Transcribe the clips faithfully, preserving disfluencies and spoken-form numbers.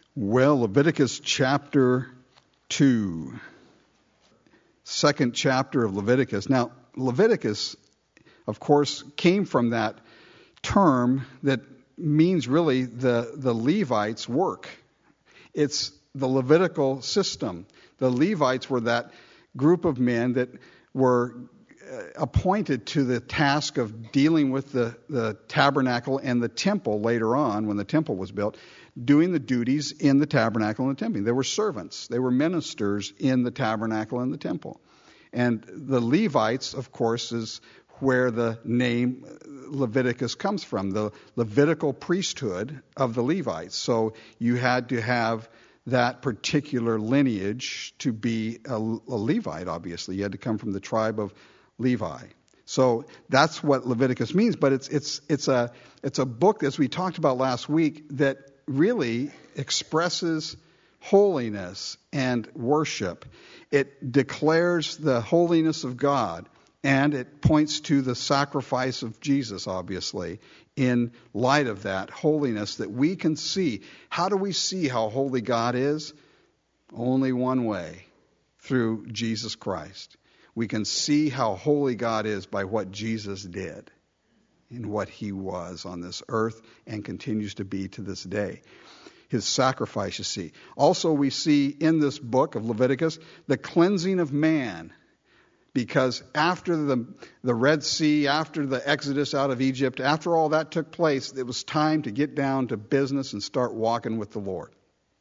Well, Leviticus chapter two, second chapter of Leviticus. Now, Leviticus, of course, came from that term that means really the, the Levites' work. It's the Levitical system. The Levites were that group of men that were appointed to the task of dealing with the, the tabernacle and the temple later on when the temple was built, doing the duties in the tabernacle and the temple. They were servants. They were ministers in the tabernacle and the temple. And the Levites, of course, is where the name Leviticus comes from, the Levitical priesthood of the Levites. So you had to have that particular lineage to be a, a Levite, obviously. You had to come from the tribe of Levi. So that's what Leviticus means, but it's it's it's a it's a book, as we talked about last week, that really expresses holiness and worship. It declares the holiness of God, and it points to the sacrifice of Jesus, obviously, in light of that holiness that we can see. How do we see how holy God is? Only one way, through Jesus Christ. We can see how holy God is by what Jesus did and what he was on this earth and continues to be to this day. His sacrifice, you see. Also, we see in this book of Leviticus the cleansing of man. Because after the, the Red Sea, after the Exodus out of Egypt, after all that took place, it was time to get down to business and start walking with the Lord.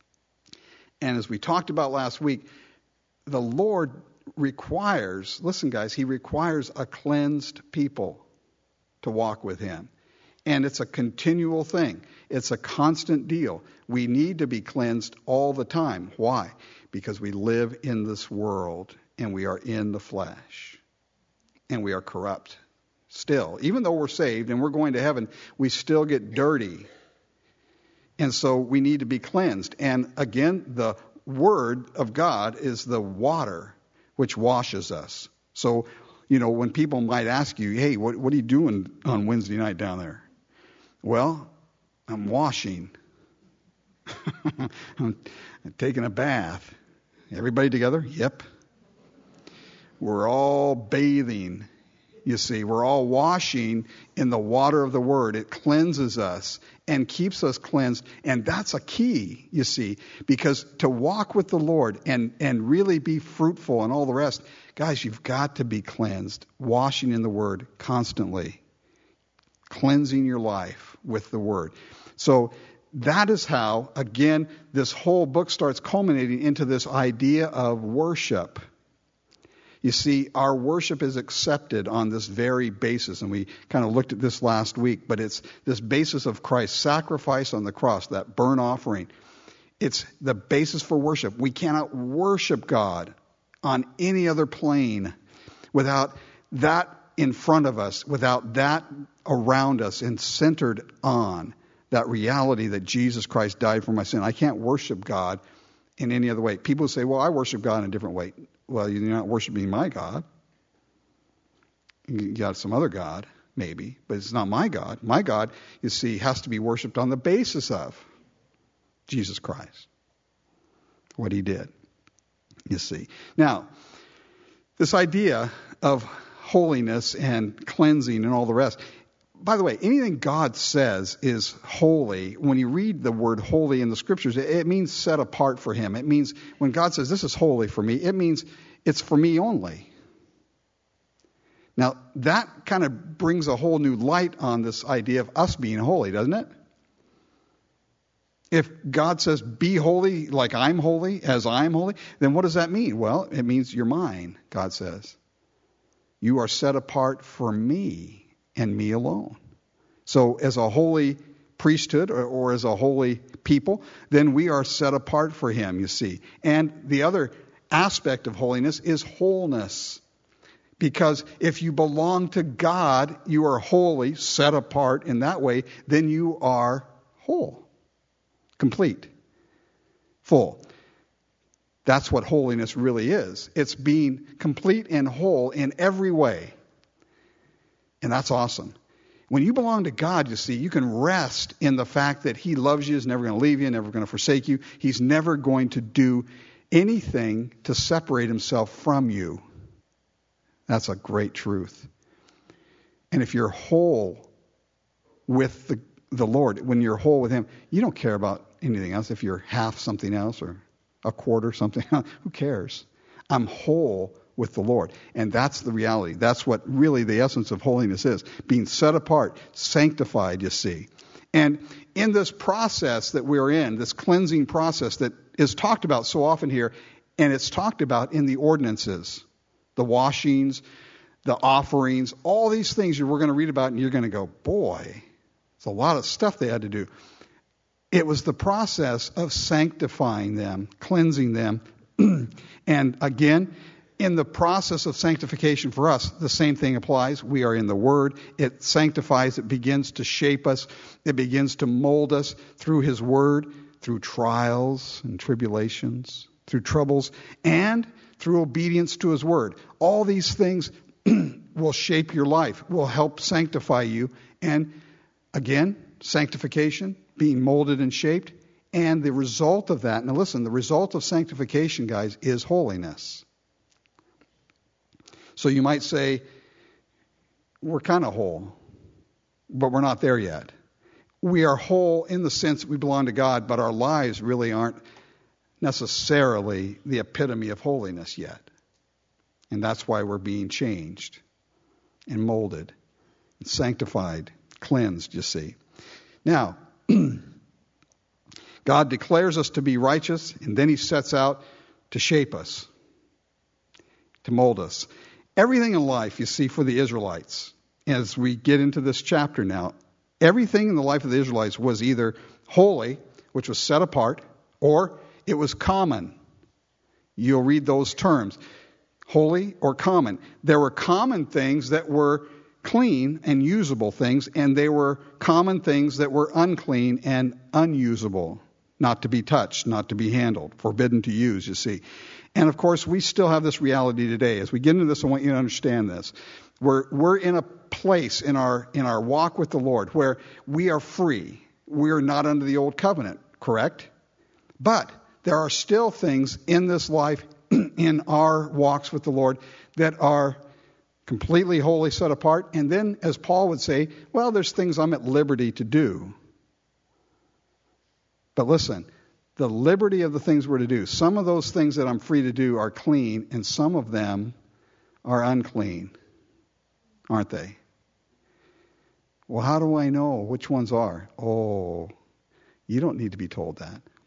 And as we talked about last week, the Lord requires, listen guys, he requires a cleansed people to walk with him. And it's a continual thing. It's a constant deal. We need to be cleansed all the time. Why? Because we live in this world and we are in the flesh. And we are corrupt still. Even though we're saved and we're going to heaven, we still get dirty. And so we need to be cleansed. And again, the Word of God is the water which washes us. So, you know, when people might ask you, hey, what, what are you doing on Wednesday night down there? Well, I'm washing. I'm taking a bath. Everybody together? Yep. We're all bathing, you see. We're all washing in the water of the Word. It cleanses us and keeps us cleansed. And that's a key, you see, because to walk with the Lord and, and really be fruitful and all the rest, guys, you've got to be cleansed, washing in the Word constantly, cleansing your life with the Word. So that is how, again, this whole book starts culminating into this idea of worship. You see, our worship is accepted on this very basis, and we kind of looked at this last week, but it's this basis of Christ's sacrifice on the cross, that burnt offering. It's the basis for worship. We cannot worship God on any other plane without that in front of us, without that around us and centered on that reality that Jesus Christ died for my sin. I can't worship God in any other way. People say, well, I worship God in a different way. Well, you're not worshiping my God. You got some other God, maybe, but it's not my God. My God, you see, has to be worshipped on the basis of Jesus Christ, what he did, you see. Now, this idea of holiness and cleansing and all the rest, by the way, anything God says is holy. When you read the word holy in the scriptures, it means set apart for him. It means when God says this is holy for me, it means it's for me only. Now, that kind of brings a whole new light on this idea of us being holy, doesn't it? If God says be holy like I'm holy, as I'm holy, then what does that mean? Well, it means you're mine, God says. You are set apart for me and me alone. So as a holy priesthood or, or as a holy people, then we are set apart for him, you see. And the other aspect of holiness is wholeness. Because if you belong to God, you are holy, set apart in that way, then you are whole, complete, full. That's what holiness really is. It's being complete and whole in every way. And that's awesome. When you belong to God, you see, you can rest in the fact that He loves you, is never going to leave you, never going to forsake you. He's never going to do anything to separate Himself from you. That's a great truth. And if you're whole with the, the Lord, when you're whole with Him, you don't care about anything else. If you're half something else or a quarter something else, who cares? I'm whole with the Lord. And that's the reality. That's what really the essence of holiness is. Being set apart, sanctified, you see. And in this process that we're in, this cleansing process that is talked about so often here, and it's talked about in the ordinances, the washings, the offerings, all these things we're going to read about, and you're going to go, boy, it's a lot of stuff they had to do. It was the process of sanctifying them, cleansing them. And again, in the process of sanctification for us, the same thing applies. We are in the Word. It sanctifies. It begins to shape us. It begins to mold us through His Word, through trials and tribulations, through troubles, and through obedience to His Word. All these things will shape your life, will help sanctify you. And again, sanctification, being molded and shaped. And the result of that, now listen, the result of sanctification, guys, is holiness. So you might say, we're kind of whole, but we're not there yet. We are whole in the sense that we belong to God, but our lives really aren't necessarily the epitome of holiness yet. And that's why we're being changed and molded and sanctified, cleansed, you see. Now, God declares us to be righteous, and then He sets out to shape us, to mold us. Everything in life, you see, for the Israelites, as we get into this chapter now, everything in the life of the Israelites was either holy, which was set apart, or it was common. You'll read those terms, holy or common. There were common things that were clean and usable things, and there were common things that were unclean and unusable, not to be touched, not to be handled, forbidden to use, you see. And of course, we still have this reality today. As we get into this, I want you to understand this. We're, we're in a place in our, in our walk with the Lord where we are free. We are not under the old covenant, correct? But there are still things in this life, in our walks with the Lord, that are completely holy, set apart. And then, as Paul would say, well, there's things I'm at liberty to do. But listen, the liberty of the things we're to do, some of those things that I'm free to do are clean, and some of them are unclean, aren't they? Well, how do I know which ones are? Oh, you don't need to be told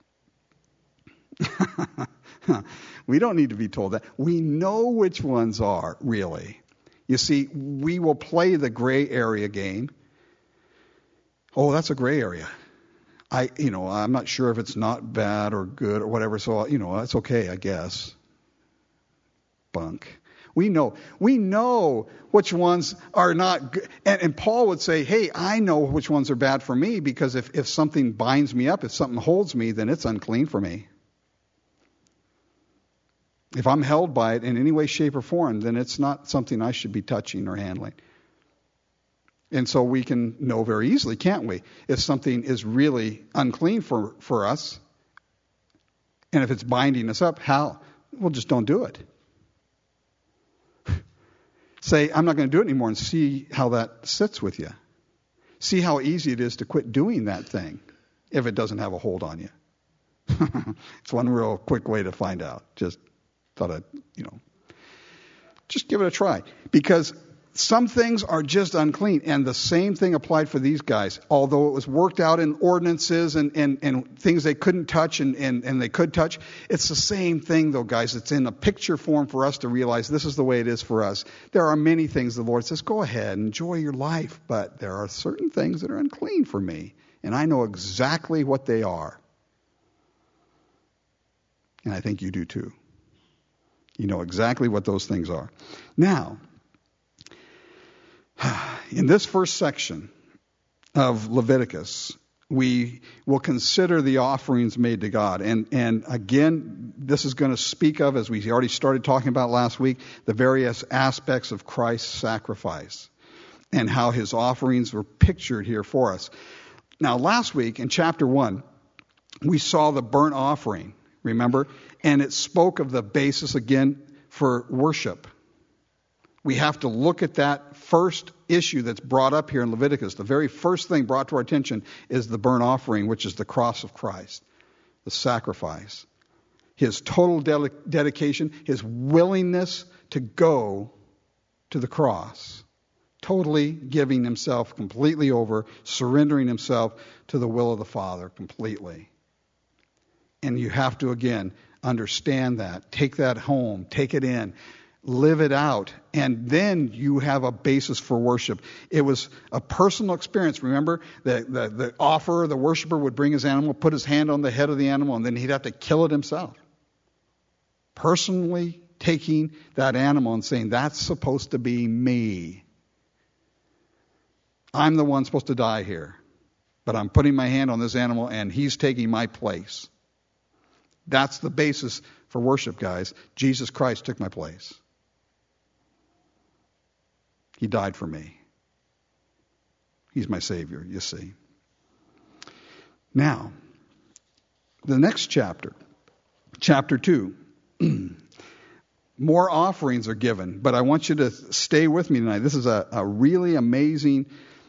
that. We don't need to be told that. We know which ones are, really. You see, we will play the gray area game. Oh, that's a gray area. I, you know, I'm not sure if it's not bad or good or whatever, so, you know, that's okay, I guess. Bunk. We know. We know which ones are not good. And, and Paul would say, hey, I know which ones are bad for me, because if, if something binds me up, if something holds me, then it's unclean for me. If I'm held by it in any way, shape, or form, then it's not something I should be touching or handling. And so we can know very easily, can't we, if something is really unclean for, for us, and if it's binding us up, how? Well, just don't do it. Say, I'm not going to do it anymore, and see how that sits with you. See how easy it is to quit doing that thing if it doesn't have a hold on you. It's one real quick way to find out. Just thought I'd, you know, just give it a try. Because some things are just unclean, and the same thing applied for these guys. Although it was worked out in ordinances and, and, and things they couldn't touch and, and, and they could touch, it's the same thing, though, guys. It's in a picture form for us to realize this is the way it is for us. There are many things the Lord says, go ahead, enjoy your life, but there are certain things that are unclean for me, and I know exactly what they are. And I think you do too. You know exactly what those things are. Now, in this first section of Leviticus, we will consider the offerings made to God. And, and again, this is going to speak of, as we already started talking about last week, the various aspects of Christ's sacrifice. and how his offerings were pictured here for us. Now, last week in chapter one, we saw the burnt offering, remember? And it spoke of the basis again for worship. We have to look at that first issue that's brought up here in Leviticus. The very first thing brought to our attention is the burnt offering, which is the cross of Christ, the sacrifice. His total de- dedication, his willingness to go to the cross, totally giving himself completely over, surrendering himself to the will of the Father completely. And you have to, again, understand that. Take that home. Take it in. Live it out. And then you have a basis for worship. It was a personal experience. Remember, the, the, the offerer, the worshiper would bring his animal, put his hand on the head of the animal, and then he'd have to kill it himself. Personally taking that animal and saying, that's supposed to be me. I'm the one supposed to die here. But I'm putting my hand on this animal, and he's taking my place. That's the basis for worship, guys. Jesus Christ took my place. He died for me. He's my Savior, you see. Now, the next chapter, chapter two, more offerings are given, but I want you to stay with me tonight. This is a, a really amazing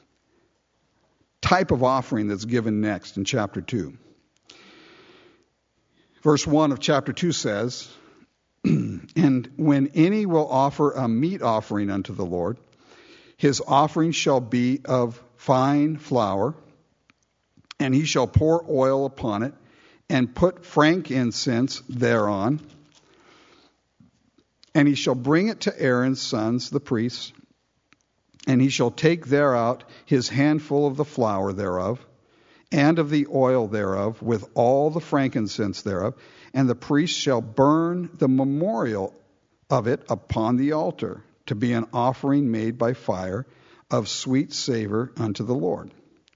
type of offering that's given next in chapter two. Verse one of chapter two says, and when any will offer a meat offering unto the Lord, his offering shall be of fine flour, and he shall pour oil upon it, and put frankincense thereon, and he shall bring it to Aaron's sons, the priests, and he shall take thereout his handful of the flour thereof, and of the oil thereof, with all the frankincense thereof, and the priest shall burn the memorial of it upon the altar, to be an offering made by fire of sweet savor unto the Lord.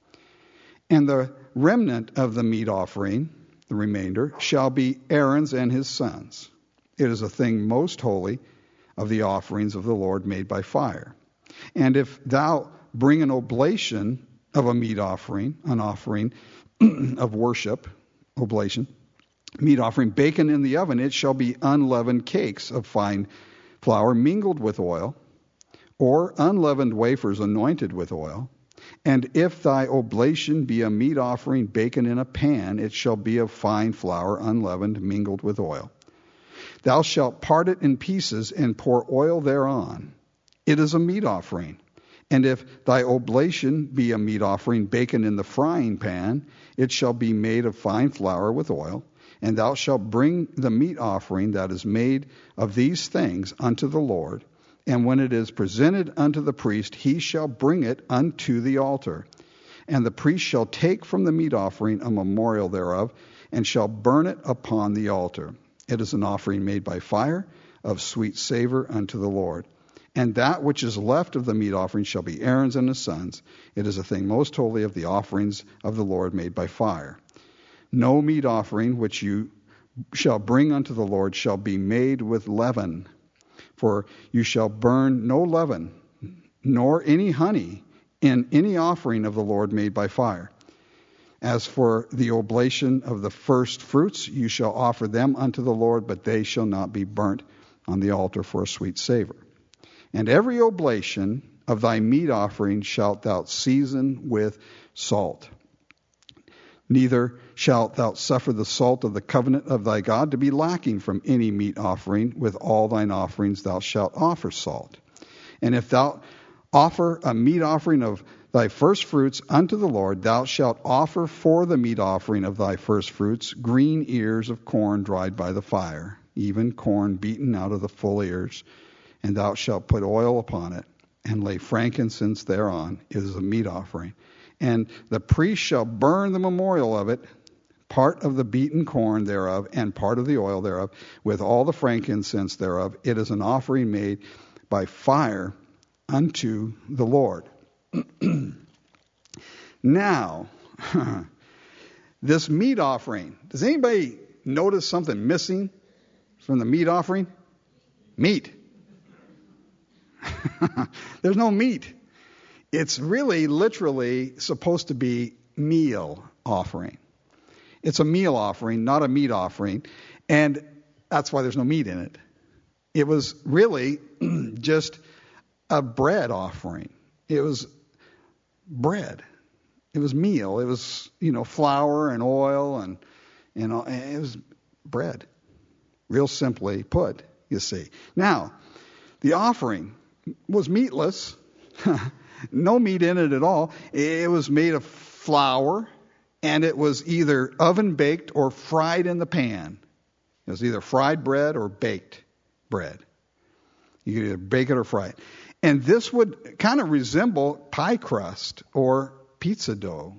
And the remnant of the meat offering, the remainder, shall be Aaron's and his sons. It is a thing most holy of the offerings of the Lord made by fire. And if thou bring an oblation of a meat offering, an offering of worship, oblation, meat offering, baken in the oven, it shall be unleavened cakes of fine flour mingled with oil, or unleavened wafers anointed with oil. And if thy oblation be a meat offering baken in a pan, it shall be of fine flour unleavened mingled with oil. Thou shalt part it in pieces and pour oil thereon. It is a meat offering. And if thy oblation be a meat offering baken in the frying pan, it shall be made of fine flour with oil. And thou shalt bring the meat offering that is made of these things unto the Lord. And when it is presented unto the priest, he shall bring it unto the altar. And the priest shall take from the meat offering a memorial thereof, and shall burn it upon the altar. It is an offering made by fire, of sweet savor unto the Lord. And that which is left of the meat offering shall be Aaron's and his sons. It is a thing most holy of the offerings of the Lord made by fire. No meat offering which you shall bring unto the Lord shall be made with leaven. For you shall burn no leaven, nor any honey, in any offering of the Lord made by fire. As for the oblation of the first fruits, you shall offer them unto the Lord, but they shall not be burnt on the altar for a sweet savor. And every oblation of thy meat offering shalt thou season with salt. Neither shalt thou suffer the salt of the covenant of thy God to be lacking from any meat offering. With all thine offerings thou shalt offer salt. And if thou offer a meat offering of thy first fruits unto the Lord, thou shalt offer for the meat offering of thy first fruits green ears of corn dried by the fire, even corn beaten out of the full ears. And thou shalt put oil upon it, and lay frankincense thereon. It is a meat offering. And the priest shall burn the memorial of it, part of the beaten corn thereof, and part of the oil thereof, with all the frankincense thereof. It is an offering made by fire unto the Lord. Now, this meat offering, does anybody notice something missing from the meat offering? Meat. There's no meat. It's really literally supposed to be meal offering. It's a meal offering, not a meat offering, and that's why there's no meat in it. It was really just a bread offering. It was bread. It was meal. It was, you know, flour and oil and, you know, it was bread. Real simply put, you see. Now, the offering was meatless. No meat in it at all. It was made of flour, and it was either oven baked or fried in the pan. It was either fried bread or baked bread. You could either bake it or fry it. And this would kind of resemble pie crust or pizza dough.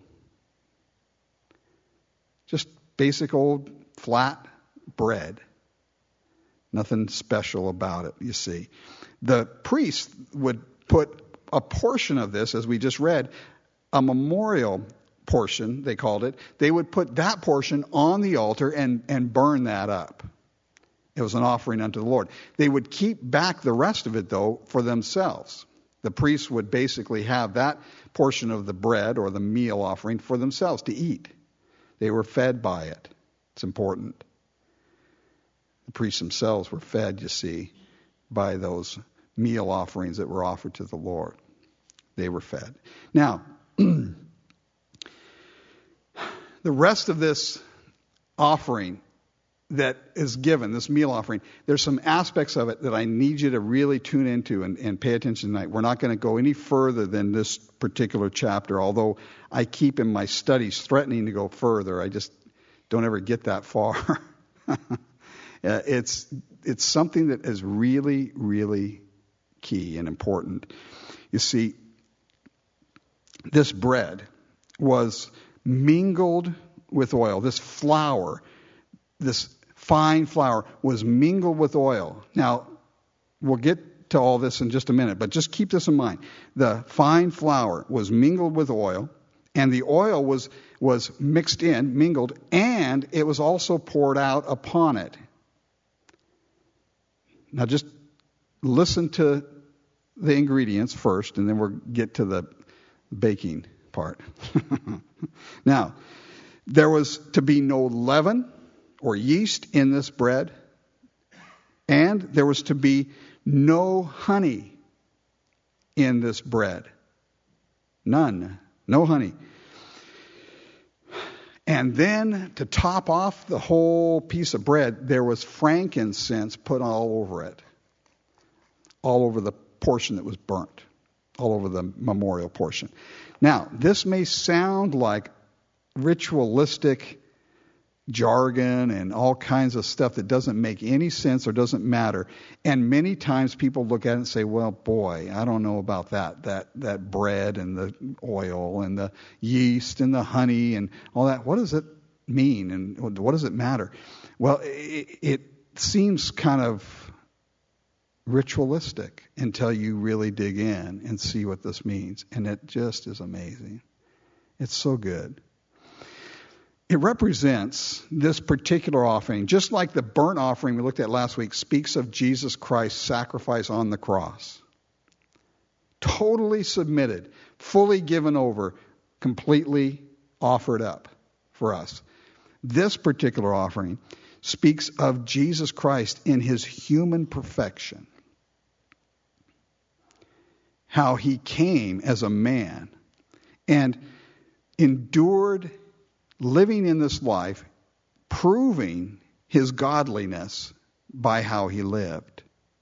Just basic old flat bread. Nothing special about it, you see. The priest would put a portion of this, as we just read, a memorial portion, they called it. They would put that portion on the altar and, and burn that up. It was an offering unto the Lord. They would keep back the rest of it, though, for themselves. The priests would basically have that portion of the bread or the meal offering for themselves to eat. They were fed by it. It's important. The priests themselves were fed, you see, by those meal offerings that were offered to the Lord. They were fed. Now, the rest of this offering that is given, this meal offering, there's some aspects of it that I need you to really tune into and, and pay attention tonight. We're not going to go any further than this particular chapter, although I keep in my studies threatening to go further. I just don't ever get that far. it's it's something that is really, really key and important. You see, this bread was mingled with oil. This flour, this fine flour, was mingled with oil. Now, we'll get to all this in just a minute, but just keep this in mind. The fine flour was mingled with oil, and the oil was, was mixed in, mingled, and it was also poured out upon it. Now, just listen to the ingredients first, and then we'll get to the baking part. Now, there was to be no leaven or yeast in this bread, and there was to be no honey in this bread. None. No honey. And then, to top off the whole piece of bread, there was frankincense put all over it. All over the portion that was burnt. All over the memorial portion. Now, this may sound like ritualistic jargon and all kinds of stuff that doesn't make any sense or doesn't matter. And many times people look at it and say, well, boy, I don't know about that, that, that bread and the oil and the yeast and the honey and all that. What does it mean and what does it matter? Well, it, it seems kind of ritualistic until you really dig in and see what this means. And it just is amazing. It's so good. It represents this particular offering, just like the burnt offering we looked at last week, speaks of Jesus Christ's sacrifice on the cross. Totally submitted, fully given over, completely offered up for us. This particular offering speaks of Jesus Christ in his human perfection. How he came as a man and endured living in this life, proving his godliness by how he lived.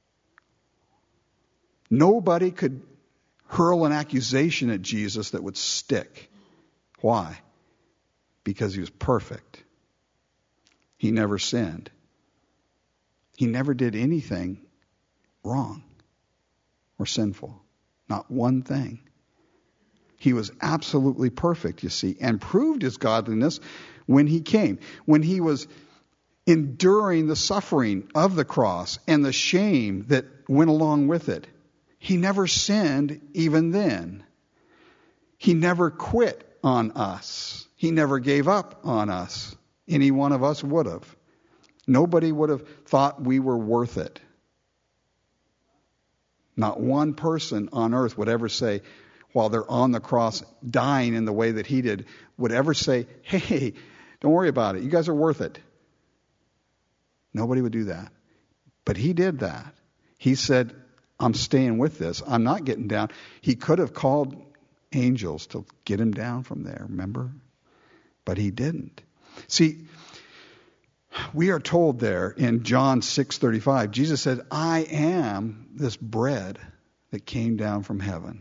Nobody could hurl an accusation at Jesus that would stick. Why? Because he was perfect. He never sinned. He never did anything wrong or sinful. Not one thing. He was absolutely perfect, you see, and proved his godliness when he came. When he was enduring the suffering of the cross and the shame that went along with it. He never sinned even then. He never quit on us. He never gave up on us. Any one of us would have. Nobody would have thought we were worth it. Not one person on earth would ever say, while they're on the cross dying in the way that he did, would ever say, hey, don't worry about it. You guys are worth it. Nobody would do that. But he did that. He said, I'm staying with this. I'm not getting down. He could have called angels to get him down from there, remember? But he didn't. See, we are told there in John six thirty-five, Jesus said, I am this bread that came down from heaven.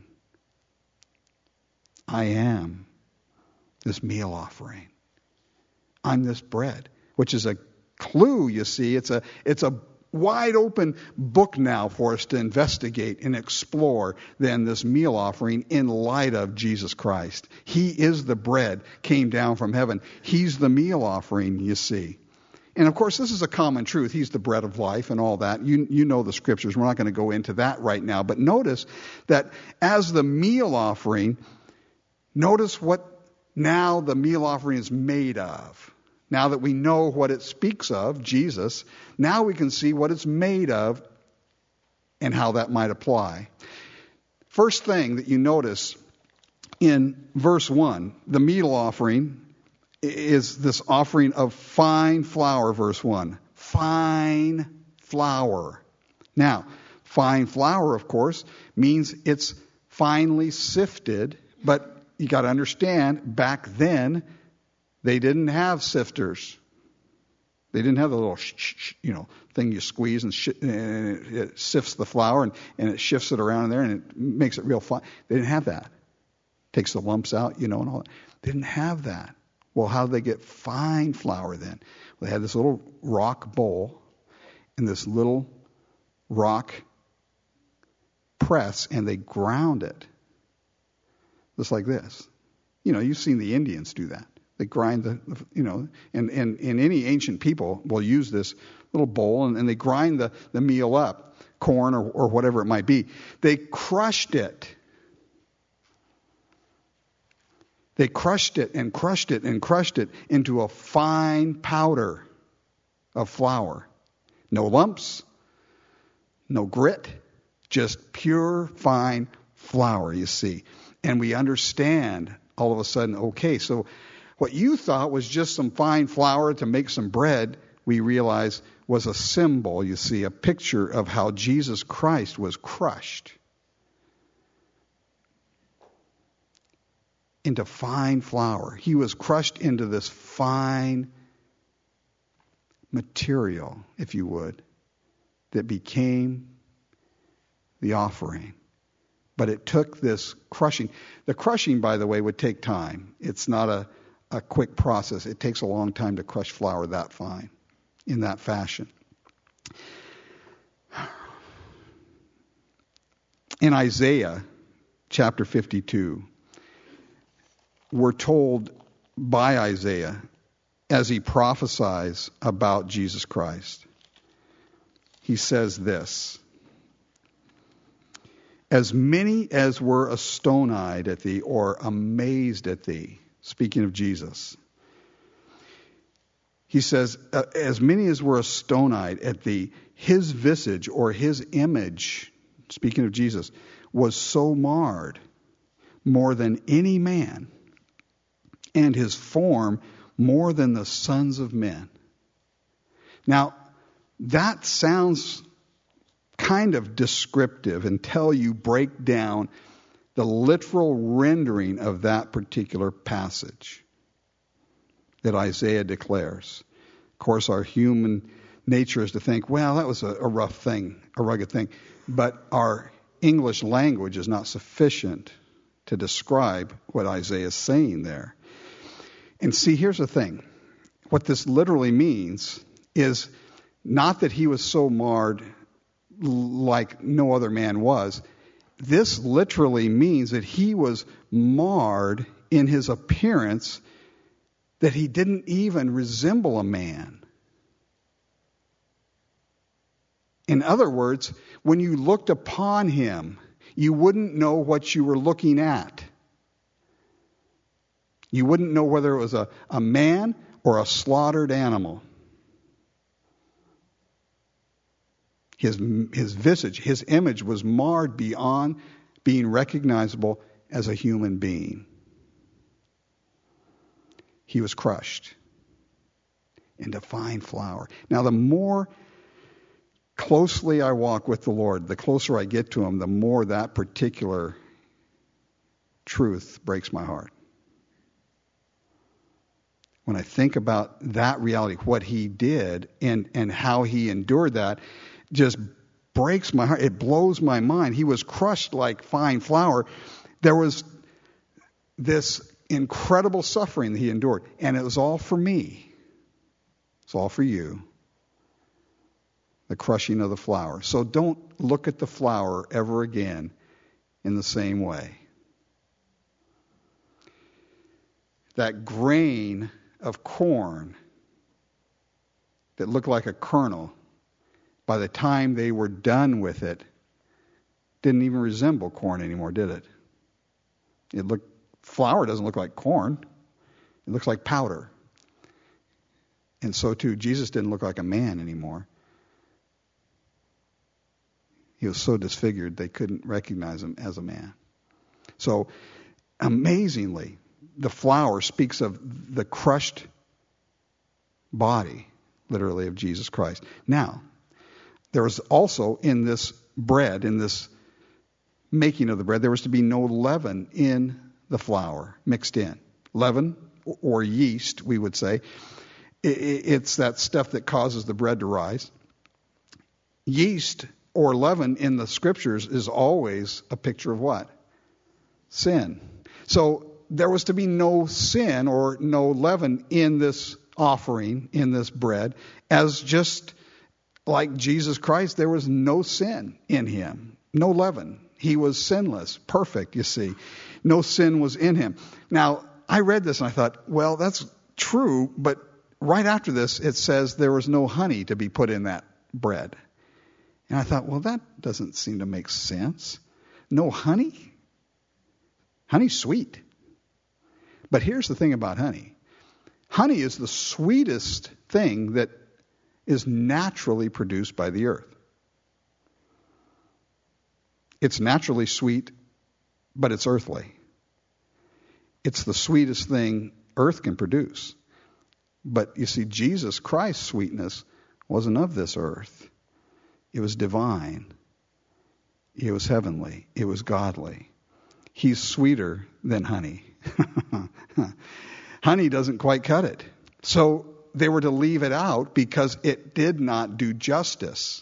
I am this meal offering. I'm this bread, which is a clue, you see. It's a, it's a wide open book now for us to investigate and explore then this meal offering in light of Jesus Christ. He is the bread, came down from heaven. He's the meal offering, you see. And of course, this is a common truth. He's the bread of life and all that. You, you know the scriptures. We're not going to go into that right now. But notice that as the meal offering, notice what now the meal offering is made of. Now that we know what it speaks of, Jesus, now we can see what it's made of and how that might apply. First thing that you notice in verse one, the meal offering is this offering of fine flour, verse one. Fine flour. Now, fine flour, of course, means it's finely sifted, but you got to understand, back then, they didn't have sifters. They didn't have the little, sh- sh- you know, thing you squeeze and, sh- and it, it sifts the flour and, and it shifts it around in there and it makes it real fine. They didn't have that. Takes the lumps out, you know, and all that. They didn't have that. Well, how did they get fine flour then? Well, they had this little rock bowl and this little rock press, and they ground it just like this. You know, you've seen the Indians do that. They grind the, you know, and, and, and any ancient people will use this little bowl and, and they grind the, the meal up, corn or, or whatever it might be. They crushed it. They crushed it and crushed it and crushed it into a fine powder of flour. No lumps, no grit, just pure fine flour, you see. And we understand all of a sudden, okay, so what you thought was just some fine flour to make some bread, we realize was a symbol, you see, a picture of how Jesus Christ was crushed into fine flour. He was crushed into this fine material, if you would, that became the offering. But it took this crushing. The crushing, by the way, would take time. It's not a a quick process. It takes a long time to crush flour that fine, in that fashion. In Isaiah chapter fifty-two, we're told by Isaiah as he prophesies about Jesus Christ. He says this, as many as were astonied at thee or amazed at thee, speaking of Jesus. He says, as many as were astonied at thee, his visage or his image, speaking of Jesus, was so marred more than any man, and his form more than the sons of men. Now, that sounds kind of descriptive until you break down the literal rendering of that particular passage that Isaiah declares. Of course, our human nature is to think, well, that was a, a rough thing, a rugged thing. But our English language is not sufficient to describe what Isaiah is saying there. And see, here's the thing. What this literally means is not that he was so marred like no other man was. This literally means that he was marred in his appearance, that he didn't even resemble a man. In other words, when you looked upon him, you wouldn't know what you were looking at. You wouldn't know whether it was a, a man or a slaughtered animal. His, his visage, his image was marred beyond being recognizable as a human being. He was crushed into fine flour. Now, the more closely I walk with the Lord, the closer I get to him, the more that particular truth breaks my heart. When I think about that reality, what he did and, and how he endured that, just breaks my heart. It blows my mind. He was crushed like fine flour. There was this incredible suffering that he endured, and it was all for me. It's all for you. The crushing of the flour. So don't look at the flour ever again in the same way. That grain of corn that looked like a kernel, by the time they were done with it, didn't even resemble corn anymore, did it? It looked, flour doesn't look like corn. It looks like powder. And so too, Jesus didn't look like a man anymore. He was so disfigured they couldn't recognize him as a man. So, amazingly, the flour speaks of the crushed body, literally, of Jesus Christ. Now, there was also in this bread, in this making of the bread, there was to be no leaven in the flour mixed in. Leaven, or yeast, we would say, it's that stuff that causes the bread to rise. Yeast or leaven in the scriptures is always a picture of what? Sin. So there was to be no sin or no leaven in this offering, in this bread, as just like Jesus Christ, there was no sin in him, no leaven. He was sinless, perfect, you see. No sin was in him. Now, I read this and I thought, well, that's true, but right after this, it says there was no honey to be put in that bread. And I thought, well, that doesn't seem to make sense. No honey? Honey's sweet. But here's the thing about honey. Honey is the sweetest thing that is naturally produced by the earth. It's naturally sweet, but it's earthly. It's the sweetest thing earth can produce. But you see, Jesus Christ's sweetness wasn't of this earth. It was divine. It was heavenly. It was godly. He's sweeter than honey. Honey doesn't quite cut it. So they were to leave it out because it did not do justice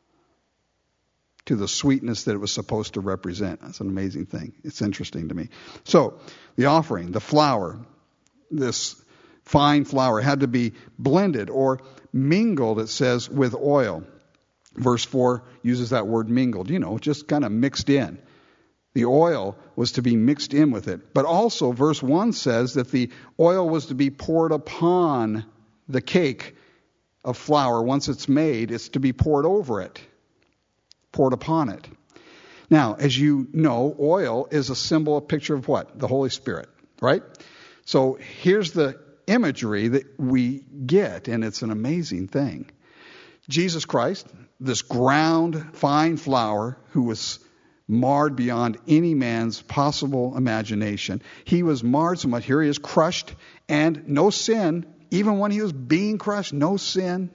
to the sweetness that it was supposed to represent. That's an amazing thing. It's interesting to me. So the offering, the flour, this fine flour had to be blended or mingled, it says, with oil. Verse four uses that word mingled, you know, just kind of mixed in. The oil was to be mixed in with it. But also, verse one says that the oil was to be poured upon the cake of flour. Once it's made, it's to be poured over it, poured upon it. Now, as you know, oil is a symbol, a picture of what? The Holy Spirit, right? So here's the imagery that we get, and it's an amazing thing. Jesus Christ, this ground fine flour who was marred beyond any man's possible imagination. He was marred so much. Here he is crushed, and no sin, even when he was being crushed, no sin,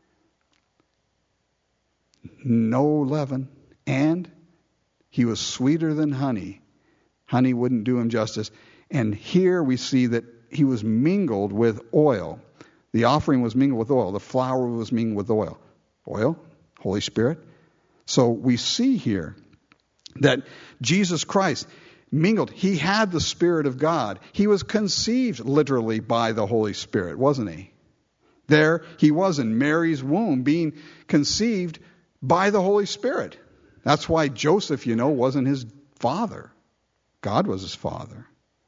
no leaven, and he was sweeter than honey. Honey wouldn't do him justice. And here we see that he was mingled with oil. The offering was mingled with oil. The flour was mingled with oil. Oil, Holy Spirit. So we see here that Jesus Christ mingled. He had the Spirit of God. He was conceived literally by the Holy Spirit, wasn't he? There he was in Mary's womb being conceived by the Holy Spirit. That's why Joseph, you know, wasn't his father. God was his father.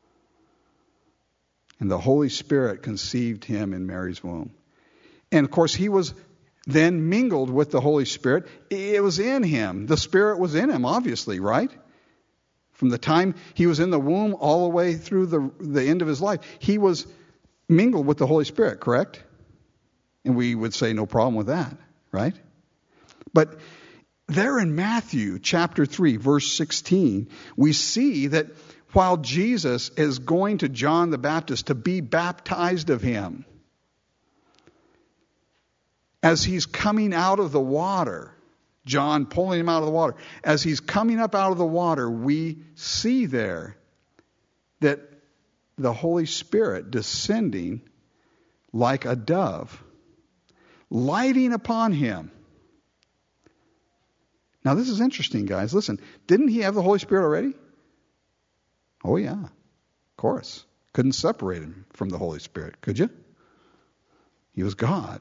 And the Holy Spirit conceived him in Mary's womb. And of course, he was then mingled with the Holy Spirit. It was in him. The Spirit was in him, obviously, right? From the time he was in the womb all the way through the, the end of his life, he was mingled with the Holy Spirit, correct? And we would say no problem with that, right? But there in Matthew chapter three, verse sixteen, we see that while Jesus is going to John the Baptist to be baptized of him, as he's coming out of the water, John pulling him out of the water, as he's coming up out of the water, we see there that the Holy Spirit descending like a dove, lighting upon him. Now this is interesting, guys. Listen, didn't he have the Holy Spirit already? Oh yeah, of course. Couldn't separate him from the Holy Spirit, could you? He was God.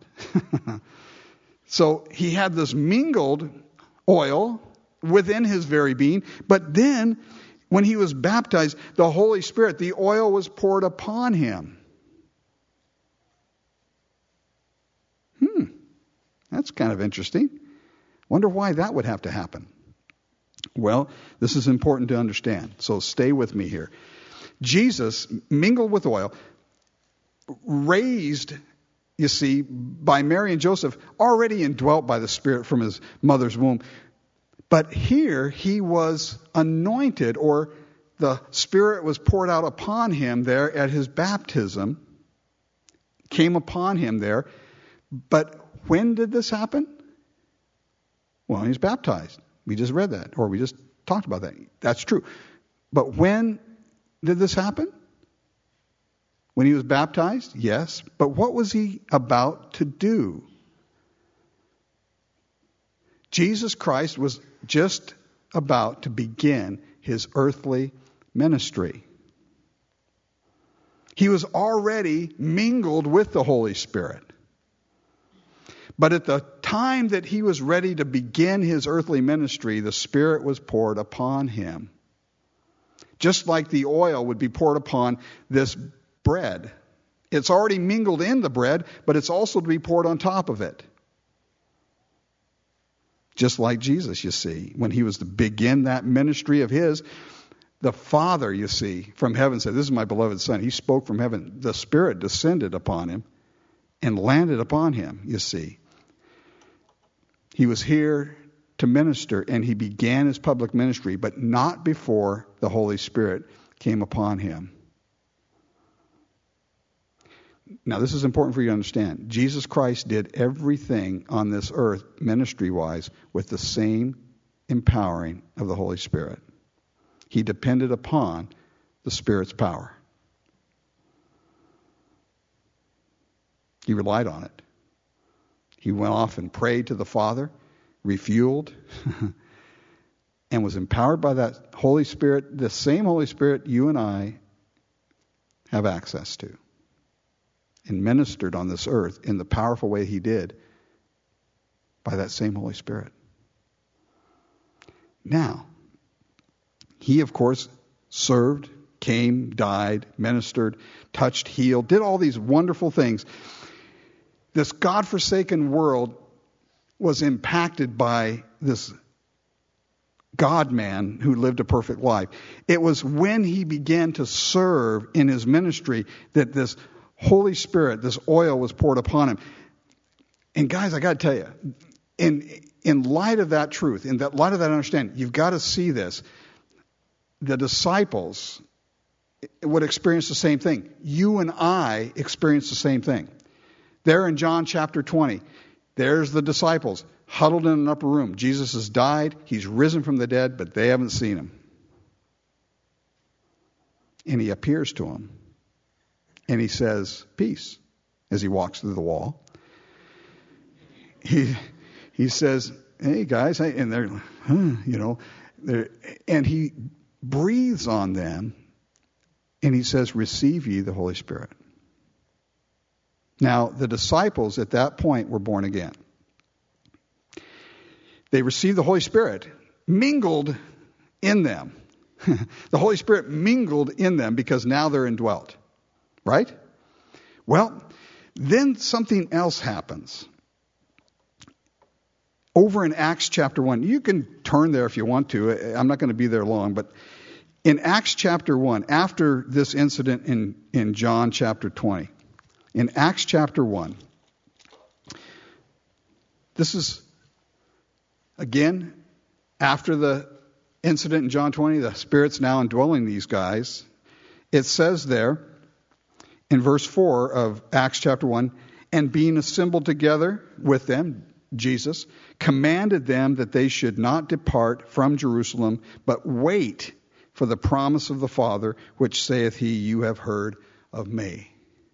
So he had this mingled oil within his very being, but then when he was baptized, the Holy Spirit, the oil was poured upon him. Hmm, that's kind of interesting. Wonder why that would have to happen. Well, this is important to understand, so stay with me here. Jesus, mingled with oil, raised, you see, by Mary and Joseph, already indwelt by the Spirit from his mother's womb. But here he was anointed, or the Spirit was poured out upon him there at his baptism, came upon him there. But when did this happen? Well, he was baptized. We just read that, or we just talked about that. That's true. But when did this happen? When he was baptized? Yes. But what was he about to do? Jesus Christ was just about to begin his earthly ministry. He was already mingled with the Holy Spirit. But at the time that he was ready to begin his earthly ministry, the Spirit was poured upon him. Just like the oil would be poured upon this bread. It's already mingled in the bread, but it's also to be poured on top of it. Just like Jesus, you see, when he was to begin that ministry of his, the Father, you see, from heaven said, "This is my beloved Son." He spoke from heaven. The Spirit descended upon him and landed upon him, you see. He was here to minister, and he began his public ministry, but not before the Holy Spirit came upon him. Now, this is important for you to understand. Jesus Christ did everything on this earth, ministry-wise, with the same empowering of the Holy Spirit. He depended upon the Spirit's power. He relied on it. He went off and prayed to the Father, refueled, and was empowered by that Holy Spirit, the same Holy Spirit you and I have access to, and ministered on this earth in the powerful way he did by that same Holy Spirit. Now, he, of course, served, came, died, ministered, touched, healed, did all these wonderful things. This God-forsaken world was impacted by this God-man who lived a perfect life. It was when he began to serve in his ministry that this Holy Spirit, this oil was poured upon him. And guys, I got to tell you, in, in light of that truth, in that light of that understanding, you've got to see this. The disciples would experience the same thing. You and I experience the same thing. There in John chapter twenty, there's the disciples huddled in an upper room. Jesus has died. He's risen from the dead, but they haven't seen him. And he appears to them. And he says, "Peace," as he walks through the wall. He he says, "Hey guys," and they're, huh, you know, they're, and he breathes on them, and he says, "Receive ye the Holy Spirit." Now, the disciples at that point were born again. They received the Holy Spirit, mingled in them. The Holy Spirit mingled in them because now they're indwelt. Right? Well, then something else happens. Over in Acts chapter one, you can turn there if you want to. I'm not going to be there long, but in Acts chapter one, after this incident in, in John chapter twenty, in Acts chapter one, this is, again, after the incident in John twenty, the Spirit's now indwelling these guys. It says there in verse four of Acts chapter one, and being assembled together with them, Jesus, commanded them that they should not depart from Jerusalem, but wait for the promise of the Father, which saith he, you have heard of me.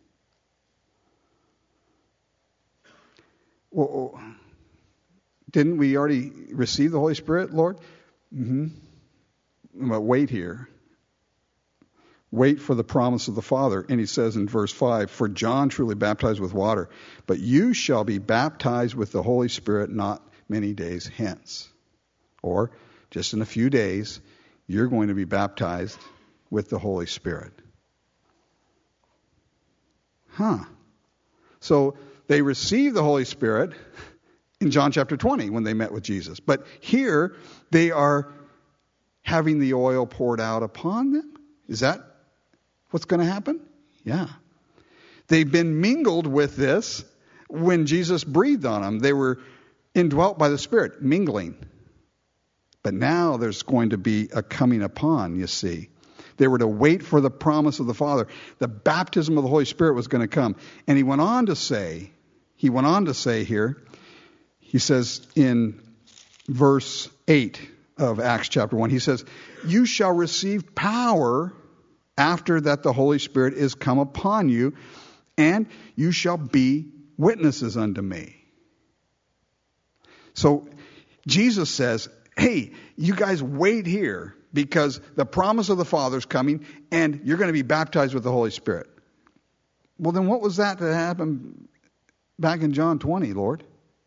Well, didn't we already receive the Holy Spirit, Lord? Mm-hmm. But wait here. Wait for the promise of the Father. And he says in verse five, for John truly baptized with water, but you shall be baptized with the Holy Spirit not many days hence. Or just in a few days, you're going to be baptized with the Holy Spirit. Huh. So they received the Holy Spirit in John chapter twenty when they met with Jesus. But here they are having the oil poured out upon them. Is that what's going to happen? Yeah. They've been mingled with this when Jesus breathed on them. They were indwelt by the Spirit, mingling. But now there's going to be a coming upon, you see. They were to wait for the promise of the Father. The baptism of the Holy Spirit was going to come. And he went on to say, he went on to say here, he says in verse eight of Acts chapter one, he says, you shall receive power after that the Holy Spirit is come upon you, and you shall be witnesses unto me. So Jesus says, hey, you guys wait here because the promise of the Father is coming and you're going to be baptized with the Holy Spirit. Well, then what was that that happened back in John twenty, Lord?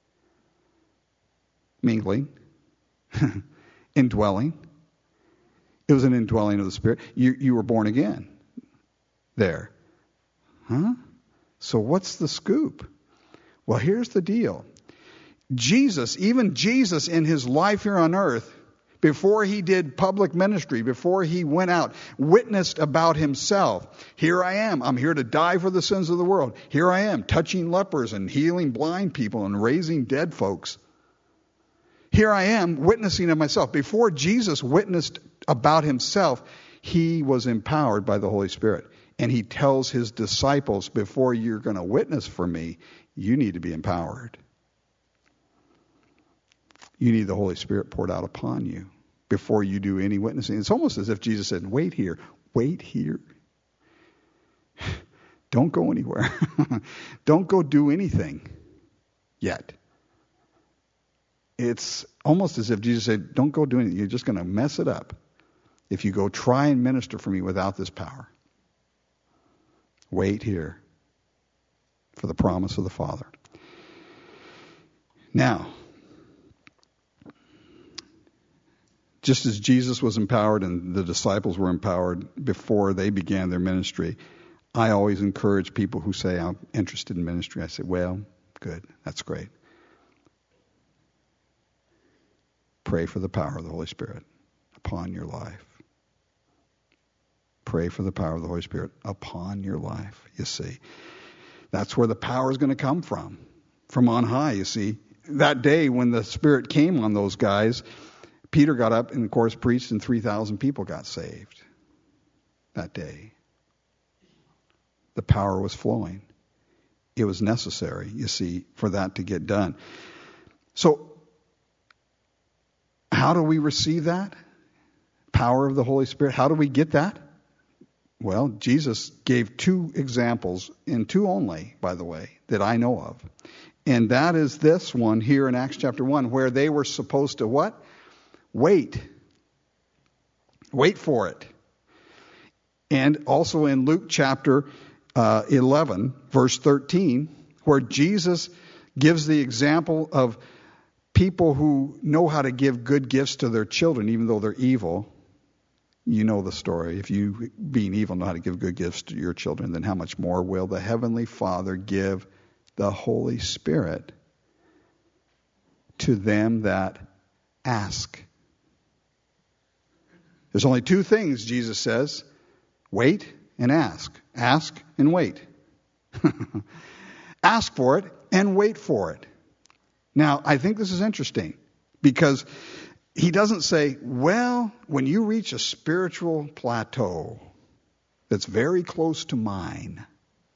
Mingling. Indwelling. It was an indwelling of the Spirit. You, you were born again there. Huh? So what's the scoop? Well, here's the deal. Jesus, even Jesus in his life here on earth, before he did public ministry, before he went out, witnessed about himself. Here I am. I'm here to die for the sins of the world. Here I am, touching lepers and healing blind people and raising dead folks. Here I am, witnessing of myself. Before Jesus witnessed about himself, he was empowered by the Holy Spirit. And he tells his disciples, before you're going to witness for me, you need to be empowered. You need the Holy Spirit poured out upon you before you do any witnessing. It's almost as if Jesus said, wait here, wait here. Don't go anywhere. Don't go do anything yet. It's almost as if Jesus said, don't go do anything. You're just going to mess it up if you go try and minister for me without this power. Wait here for the promise of the Father. Now, just as Jesus was empowered and the disciples were empowered before they began their ministry, I always encourage people who say, I'm interested in ministry. I say, well, good. That's great. Pray for the power of the Holy Spirit upon your life. Pray for the power of the Holy Spirit upon your life, you see. That's where the power is going to come from, from on high, you see. That day when the Spirit came on those guys, Peter got up and, of course, preached, and three thousand people got saved that day. The power was flowing. It was necessary, you see, for that to get done. So, how do we receive that? Power of the Holy Spirit. How do we get that? Well, Jesus gave two examples, and two only, by the way, that I know of. And that is this one here in Acts chapter one, where they were supposed to what? Wait. Wait for it. And also in Luke chapter uh, eleven, verse thirteen, where Jesus gives the example of people who know how to give good gifts to their children, even though they're evil. You know the story. If you, being evil, know how to give good gifts to your children, then how much more will the Heavenly Father give the Holy Spirit to them that ask? There's only two things, Jesus says. Wait and ask. Ask and wait. Ask for it and wait for it. Now, I think this is interesting because he doesn't say, well, when you reach a spiritual plateau that's very close to mine,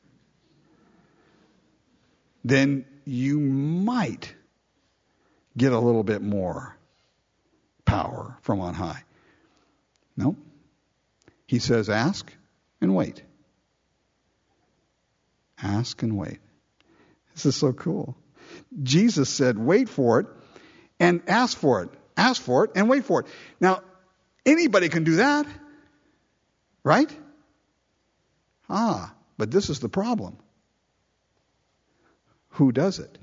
then you might get a little bit more power from on high. No. He says, ask and wait. Ask and wait. This is so cool. Jesus said, wait for it and ask for it. Ask for it and wait for it. Now, anybody can do that, right? Ah, but this is the problem. Who does it?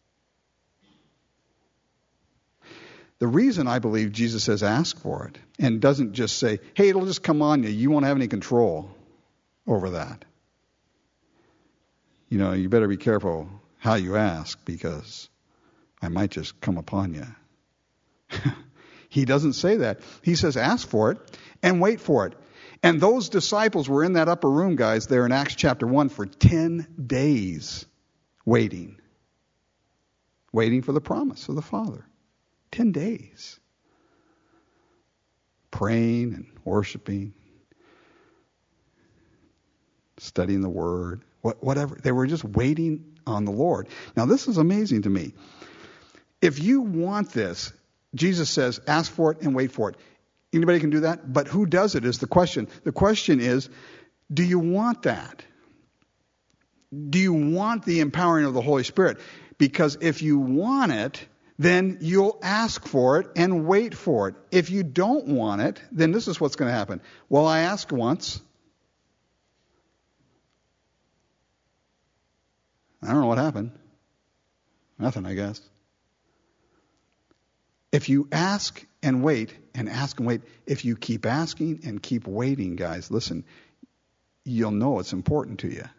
The reason I believe Jesus says ask for it and doesn't just say, hey, it'll just come on you. You won't have any control over that. You know, you better be careful how you ask because I might just come upon you. He doesn't say that. He says ask for it and wait for it. And those disciples were in that upper room, guys, there in Acts chapter one for ten days waiting. Waiting for the promise of the Father. Ten days. Praying and worshiping. Studying the Word. Whatever. They were just waiting on the Lord. Now this is amazing to me. If you want this, Jesus says, ask for it and wait for it. Anybody can do that? But who does it is the question. The question is, do you want that? Do you want the empowering of the Holy Spirit? Because if you want it, then you'll ask for it and wait for it. If you don't want it, then this is what's going to happen. Well, I asked once. I don't know what happened. Nothing, I guess. If you ask and wait, and ask and wait, if you keep asking and keep waiting, guys, listen, you'll know it's important to you.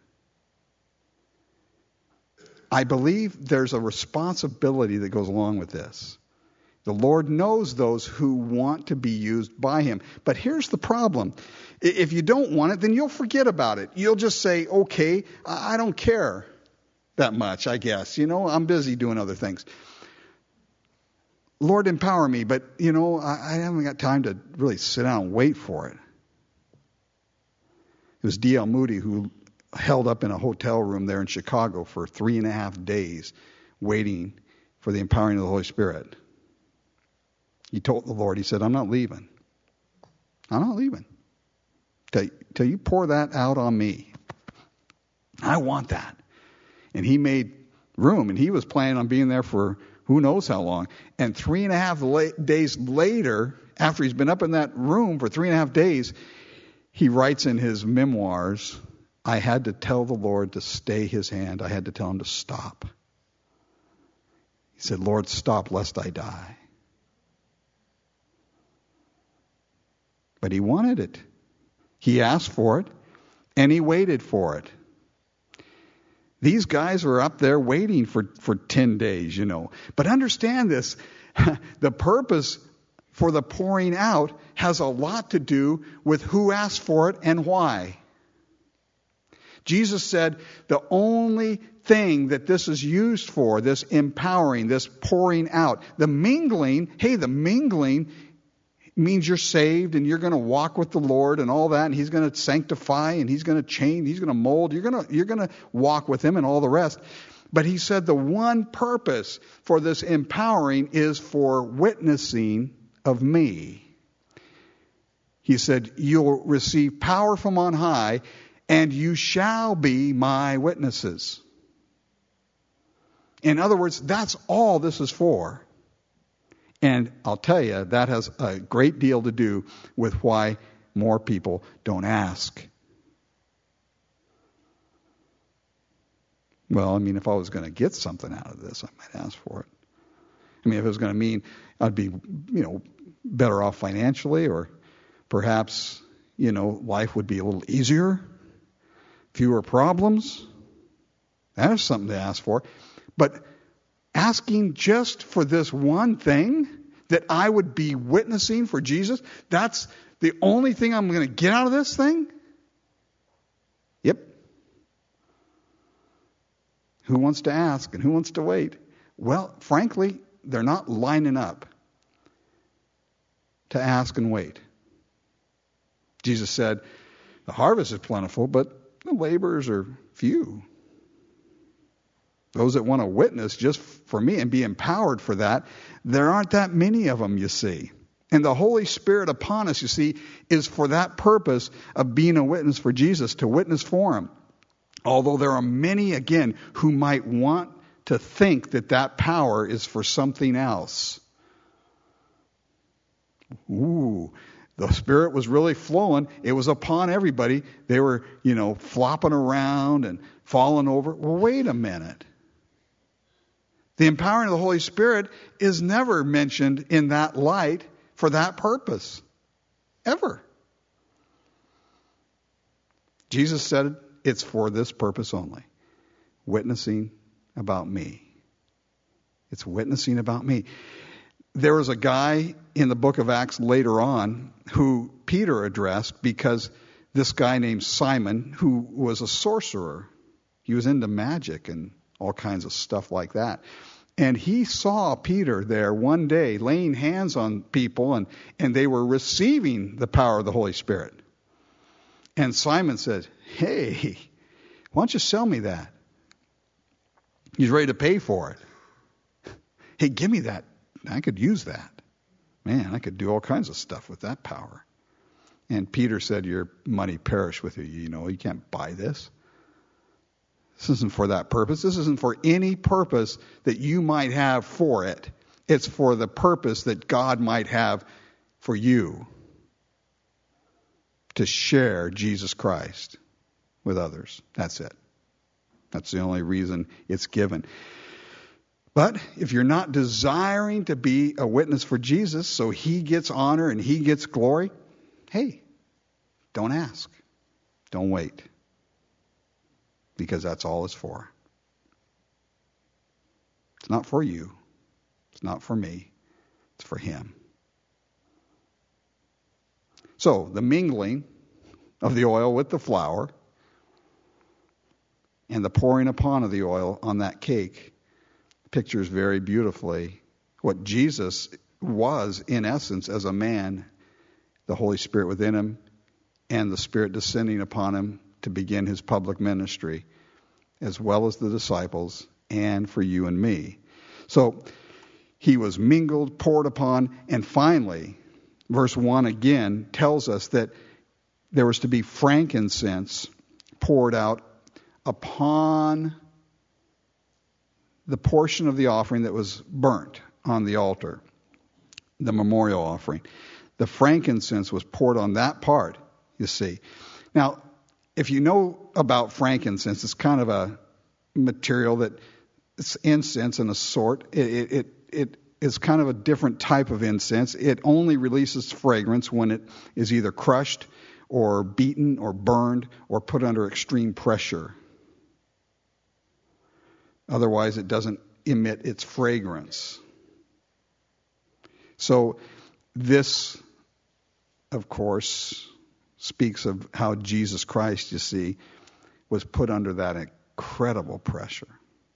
I believe there's a responsibility that goes along with this. The Lord knows those who want to be used by Him. But here's the problem. If you don't want it, then you'll forget about it. You'll just say, okay, I don't care that much, I guess. You know, I'm busy doing other things. Lord, empower me, but, you know, I, I haven't got time to really sit down and wait for it. It was D L Moody who held up in a hotel room there in Chicago for three and a half days waiting for the empowering of the Holy Spirit. He told the Lord, he said, I'm not leaving. I'm not leaving till, till you pour that out on me. I want that. And he made room, and he was planning on being there for who knows how long. And three and a half la- days later, after he's been up in that room for three and a half days, he writes in his memoirs, I had to tell the Lord to stay his hand. I had to tell him to stop. He said, Lord, stop lest I die. But he wanted it. He asked for it, and he waited for it. These guys are up there waiting for, for ten days, you know. But understand this, the purpose for the pouring out has a lot to do with who asked for it and why. Jesus said the only thing that this is used for, this empowering, this pouring out, the mingling, hey, the mingling means you're saved and you're going to walk with the Lord and all that, and He's going to sanctify and He's going to change, He's going to mold, you're going to you're going to walk with Him and all the rest. But He said the one purpose for this empowering is for witnessing of me. He said, you'll receive power from on high, and you shall be my witnesses. In other words, that's all this is for. And I'll tell you, that has a great deal to do with why more people don't ask. Well, I mean, if I was going to get something out of this, I might ask for it. I mean, if it was going to mean I'd be, you know, better off financially, or perhaps, you know, life would be a little easier, fewer problems, that is something to ask for. But asking just for this one thing, that I would be witnessing for Jesus, that's the only thing I'm going to get out of this thing? Yep. Who wants to ask and who wants to wait? Well, frankly, they're not lining up. to ask and wait. Jesus said, the harvest is plentiful, but the laborers are few. Those that want to witness just for me and be empowered for that, there aren't that many of them, you see. And the Holy Spirit upon us, you see, is for that purpose of being a witness for Jesus, to witness for Him. Although there are many, again, who might want to think that that power is for something else. Ooh, the Spirit was really flowing. It was upon everybody. They were, you know, flopping around and falling over. Well, wait a minute. The empowering of the Holy Spirit is never mentioned in that light for that purpose. Ever. Jesus said it's for this purpose only. Witnessing about me. It's witnessing about me. There was a guy in the book of Acts later on who Peter addressed because this guy named Simon, who was a sorcerer, he was into magic and all kinds of stuff like that. And he saw Peter there one day laying hands on people, and, and they were receiving the power of the Holy Spirit. And Simon said, hey, why don't you sell me that? He's ready to pay for it. Hey, give me that. I could use that. Man, I could do all kinds of stuff with that power. And Peter said, your money perish with you. You know, you can't buy this. This isn't for that purpose. This isn't for any purpose that you might have for it. It's for the purpose that God might have for you. To share Jesus Christ with others. That's it. That's the only reason it's given. But if you're not desiring to be a witness for Jesus so He gets honor and He gets glory, hey, don't ask. Don't wait. Because that's all it's for. It's not for you. It's not for me. It's for Him. So, the mingling of the oil with the flour and the pouring upon of the oil on that cake pictures very beautifully what Jesus was in essence as a man, the Holy Spirit within Him, and the Spirit descending upon Him to begin His public ministry, as well as the disciples, and for you and me. So, He was mingled, poured upon, and finally, verse one again tells us that there was to be frankincense poured out upon the portion of the offering that was burnt on the altar, the memorial offering. The frankincense was poured on that part, you see. Now, if you know about frankincense, it's kind of a material that it's incense in a sort. It, it, it, it is kind of a different type of incense. It only releases fragrance when it is either crushed or beaten or burned or put under extreme pressure. Otherwise, it doesn't emit its fragrance. So this, of course, speaks of how Jesus Christ, you see, was put under that incredible pressure.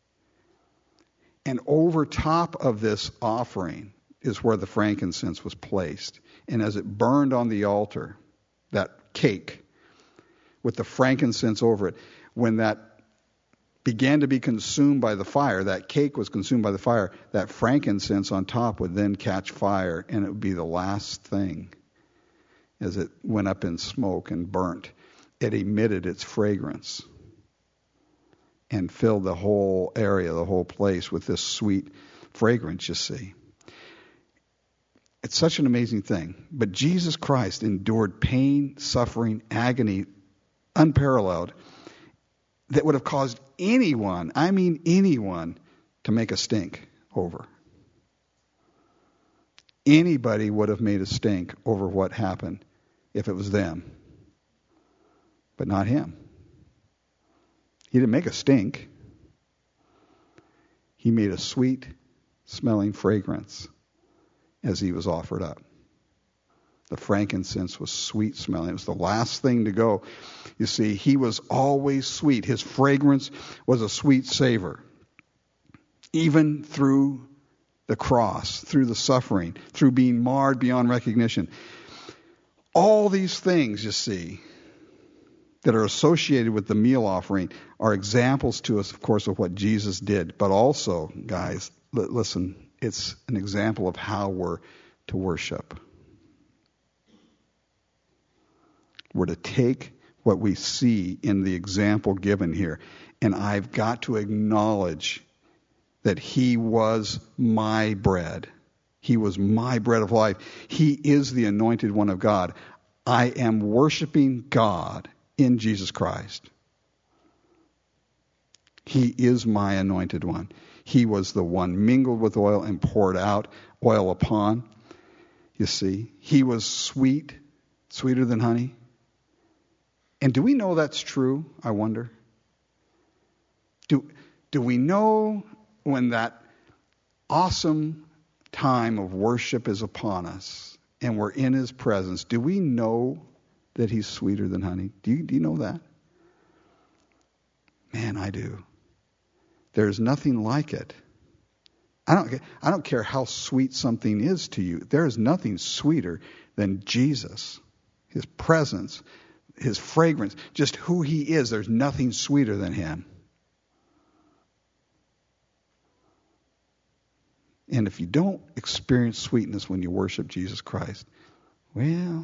And over top of this offering is where the frankincense was placed. And as it burned on the altar, that cake with the frankincense over it, when that began to be consumed by the fire, that cake was consumed by the fire, that frankincense on top would then catch fire, and it would be the last thing as it went up in smoke and burnt. It emitted its fragrance and filled the whole area, the whole place with this sweet fragrance, you see. It's such an amazing thing. But Jesus Christ endured pain, suffering, agony, unparalleled, that would have caused anyone, I mean anyone, to make a stink over. Anybody would have made a stink over what happened if it was them. But not Him. He didn't make a stink. He made a sweet smelling fragrance as He was offered up. The frankincense was sweet smelling. It was the last thing to go. You see, He was always sweet. His fragrance was a sweet savor. Even through the cross, through the suffering, through being marred beyond recognition. All these things, you see, that are associated with the meal offering are examples to us, of course, of what Jesus did. But also, guys, l- listen, it's an example of how we're to worship. We're to take what we see in the example given here. And I've got to acknowledge that he was my bread. He was my bread of life. He is the anointed one of God. I am worshiping God in Jesus Christ. He is my anointed one. He was the one mingled with oil and poured out oil upon. You see, he was sweet, sweeter than honey. And do we know that's true, I wonder? Do, do we know when that awesome time of worship is upon us and we're in his presence, do we know that he's sweeter than honey? Do you, do you know that? Man, I do. There's nothing like it. I don't, I don't care how sweet something is to you. There is nothing sweeter than Jesus, his presence, his fragrance, just who he is. There's nothing sweeter than him. And if you don't experience sweetness when you worship Jesus Christ, well,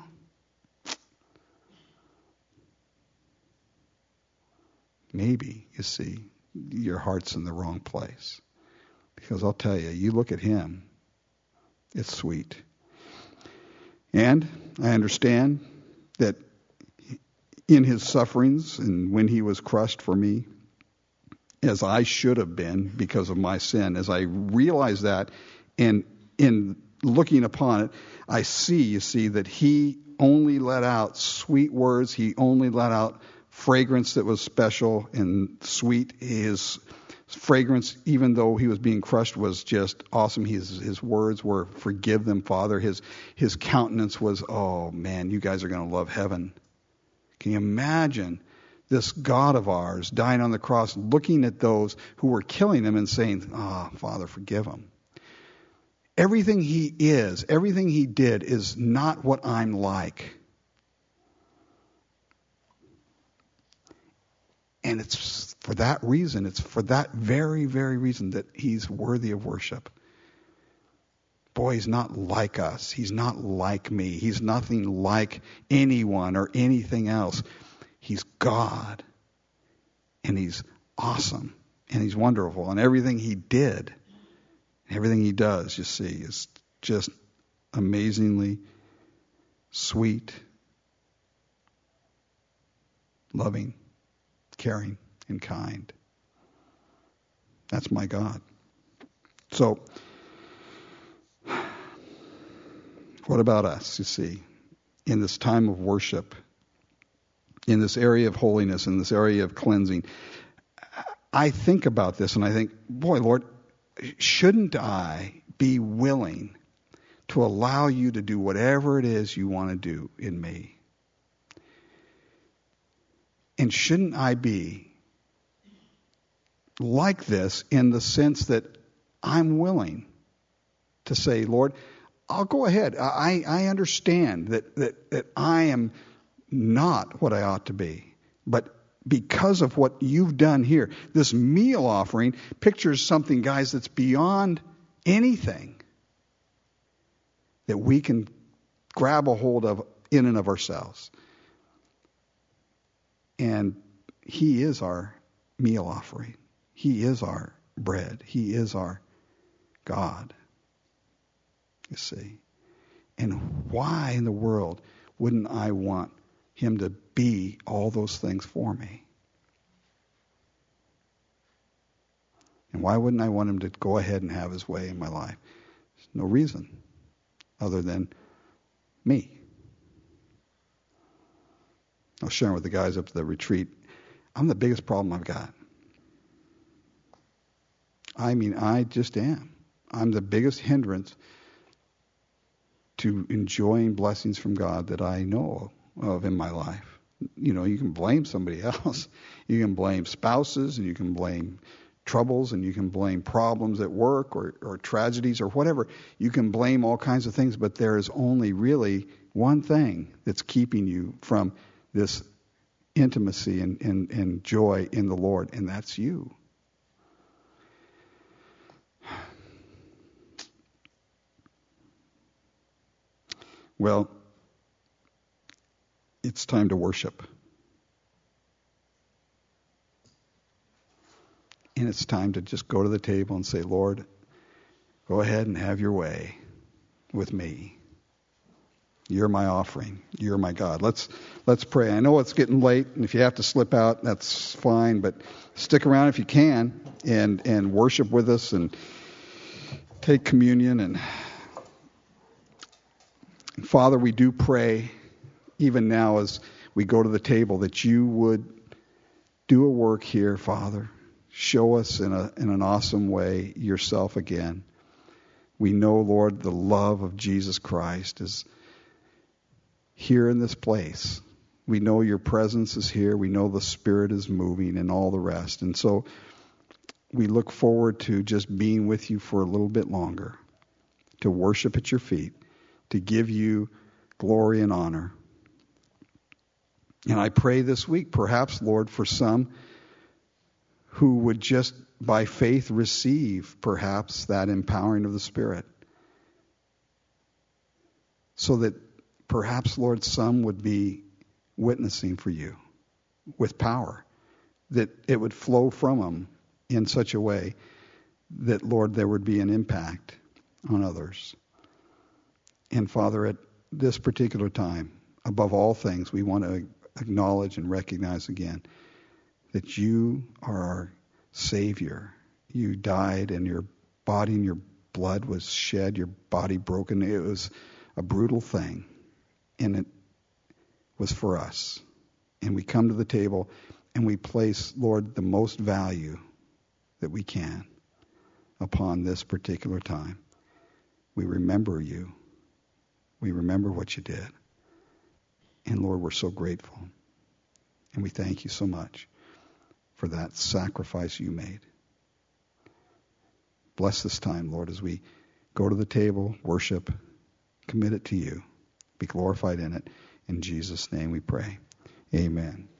maybe, you see, your heart's in the wrong place. Because I'll tell you, you look at him, it's sweet. And I understand that in his sufferings and when he was crushed for me, as I should have been because of my sin, as I realize that, and in looking upon it, I see, you see, that he only let out sweet words. He only let out fragrance that was special and sweet. His fragrance, even though he was being crushed, was just awesome. His his words were, "Forgive them, Father." His his countenance was, "Oh man, you guys are going to love heaven." Can you imagine this God of ours dying on the cross, looking at those who were killing him and saying, "Ah, oh, Father, forgive them." Everything he is, everything he did is not what I'm like. And it's for that reason, it's for that very, very reason that he's worthy of worship. Boy, he's not like us. He's not like me. He's nothing like anyone or anything else. He's God. And he's awesome. And he's wonderful. And everything he did, everything he does, you see, is just amazingly sweet, loving, caring, and kind. That's my God. So, what about us, you see, in this time of worship, in this area of holiness, in this area of cleansing? I think about this and I think, boy, Lord, shouldn't I be willing to allow you to do whatever it is you want to do in me? And shouldn't I be like this in the sense that I'm willing to say, Lord, I'll go ahead. I, I understand that, that, that I am not what I ought to be. But because of what you've done here, this meal offering pictures something, guys, that's beyond anything that we can grab a hold of in and of ourselves. And he is our meal offering. He is our bread. He is our God. You see. And why in the world wouldn't I want him to be all those things for me? And why wouldn't I want him to go ahead and have his way in my life? There's no reason other than me. I was sharing with the guys up at the retreat. I'm the biggest problem I've got. I mean, I just am. I'm the biggest hindrance to enjoying blessings from God that I know of in my life. You know, you can blame somebody else. You can blame spouses, and you can blame troubles and you can blame problems at work or, or tragedies or whatever. You can blame all kinds of things, but there is only really one thing that's keeping you from this intimacy and, and, and joy in the Lord, and that's you. Well, it's time to worship. And it's time to just go to the table and say, Lord, go ahead and have your way with me. You're my offering. You're my God. Let's let's pray. I know it's getting late, and if you have to slip out, that's fine, but stick around if you can and, and worship with us and take communion. And Father, we do pray, even now as we go to the table, that you would do a work here, Father. Show us in a in an awesome way yourself again. We know, Lord, the love of Jesus Christ is here in this place. We know your presence is here. We know the Spirit is moving and all the rest. And so we look forward to just being with you for a little bit longer, to worship at your feet, to give you glory and honor. And I pray this week, perhaps, Lord, for some who would just by faith receive perhaps that empowering of the Spirit. So that perhaps, Lord, some would be witnessing for you with power. That it would flow from them in such a way that, Lord, there would be an impact on others. And Father, at this particular time, above all things, we want to acknowledge and recognize again that you are our Savior. You died and your body and your blood was shed, your body broken. It was a brutal thing, and it was for us. And we come to the table and we place, Lord, the most value that we can upon this particular time. We remember you. We remember what you did. And Lord, we're so grateful. And we thank you so much for that sacrifice you made. Bless this time, Lord, as we go to the table, worship, commit it to you. Be glorified in it. In Jesus' name we pray. Amen.